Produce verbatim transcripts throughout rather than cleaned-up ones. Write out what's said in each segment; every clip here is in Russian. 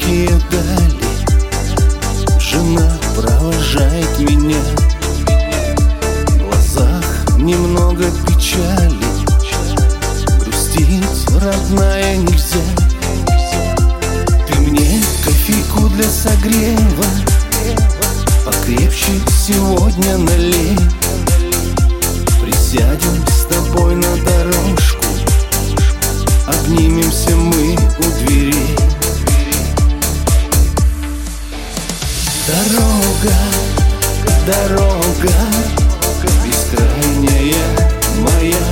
далекие дали. Жена провожает меня, в глазах немного печали. Грустить, родная, нельзя. Ты мне кофейку для согрева покрепче сегодня налей. Присядем с тобой на дорожку, обнимемся мы у дверей. Дорога, дорога, бескрайняя моя.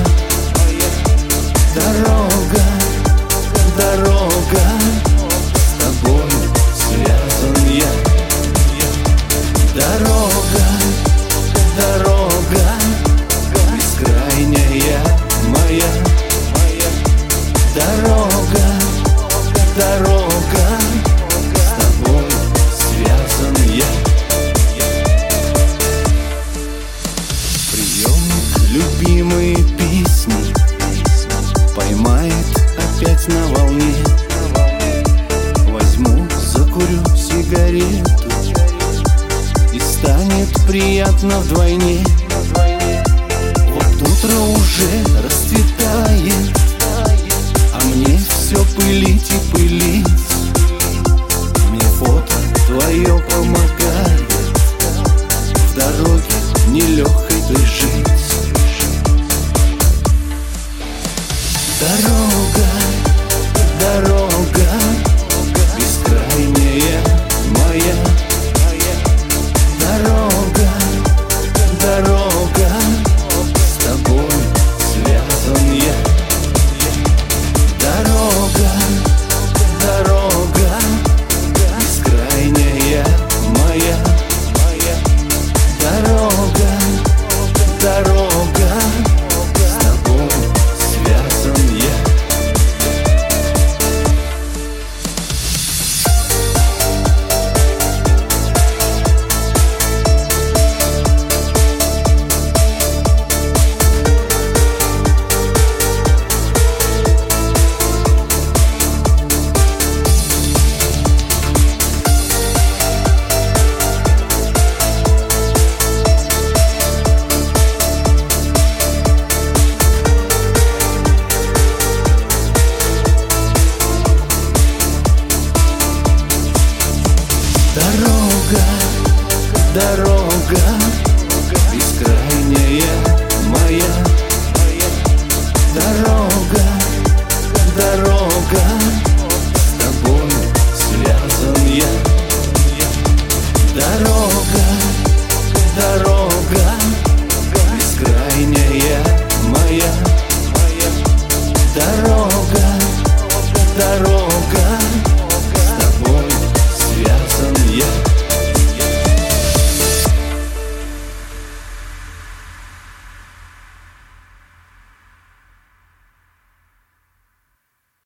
Дорога, дорога, с тобой связан я. Дорога, дорога, бескрайняя моя. Дорога, дорога, с тобой связан я. Приемник любимые песни поймает опять на волне. Возьму, закурю сигарету, и станет приятно вдвойне. Вот утро уже расцветает, а мне все пылить и пылить. Мне фото твое помогает в дороге нелегкой той жить. Дорога, дорога, бескрайняя моя. Дорога, дорога, с тобой связан я. Дорога, дорога, бескрайняя моя. Дорога, дорога, с тобой связан я. Дорога, дорога,